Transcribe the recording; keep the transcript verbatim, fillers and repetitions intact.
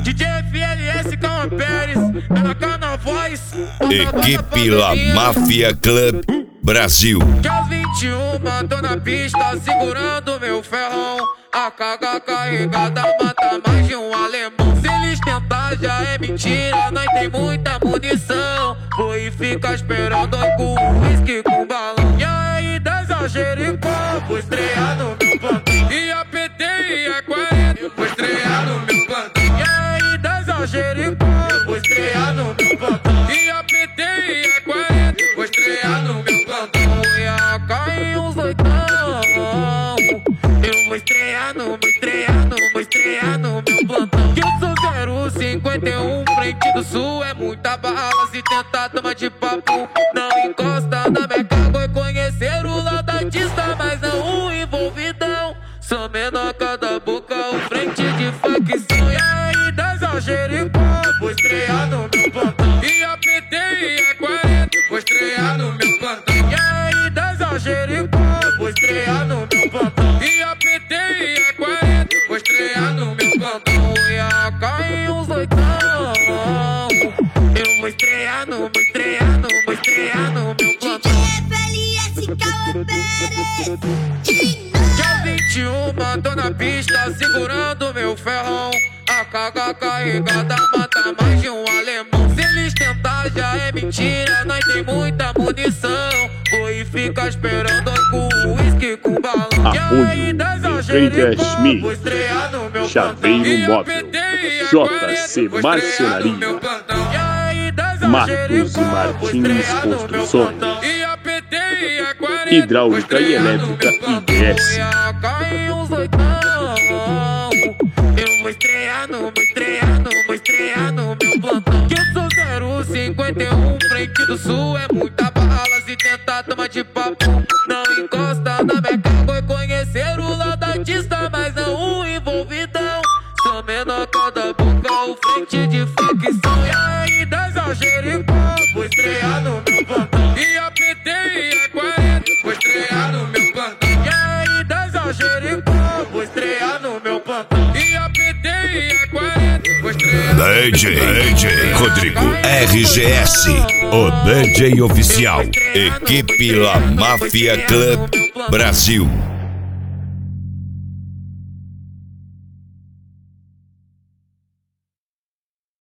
D J F L S Calma Pérez, ela cá na voz. Equipe La Máfia Club Brasil. Que aos vinte e um tô na pista segurando meu ferrão. A carga carregada mata mais de um alemão. Se eles tentar já é mentira, nós tem muita munição. Vou e fica esperando com whisky com balão. E aí dessa Jericó, vou estrear no meu plantão. E a P T e a quarenta, vou estrear no meu plantão. E aí dessa Jericó, vou estrear no meu plantão. E a P T e a quarenta, vou estrear no meu plantão. E a cai uns oitão. Eu vou estrear no, vou estrear no, vou estrear no meu plantão. Que eu sou zero cinquenta e um, frente do sul é muita bala. Se tentar tomar de papo, não encosta na meca. Vou conhecer o lado artista, mas não o envolvidão. Sou menor cada boca, o frente de facção. E aí das Jericó, vou estrear no meu plantão. E a P T e a quarenta, vou estrear no meu plantão. E aí das Jericó, vou estrear no meu plantão. E a P T e a quarenta, vou estrear no meu plantão. E a cai uns oitão. Eu vou estrear no, vou estrear no, vou estrear no meu plantão. D J F L S Calma Pérez. Dia vinte e um tô na pista segurando meu ferrão. A carga carregada mata mais de um alemão. Se eles tentar já é mentira, nós tem muita munição. Vou e fica esperando com whisky com balão. Apoio Traders Me, Chaveiro Móvel, J C Marcenaria, Marcos e Martins Construções, Hidráulica e Elétrica I B S. Eu vou estrear no, vou estrear no, vou estrear no meu plantão. Que eu sou zero cinquenta e um, frente do sul é muita bala. Se tentar tomar de papo, não encosta na meca. Vou conhecer o lado artista, mas não o envolvidão. Sou menor cada boca, o frente de facção. E aí das Jericó, vou estrear no meu plantão. E a P T e a quarenta, vou estrear no meu plantão. E aí das Jericó, vou estrear no meu plantão. E a P T e a quarenta, vou estrear no D J, D J Rodrigo R G S, o D J oficial. Equipe La Máfia Club Brasil.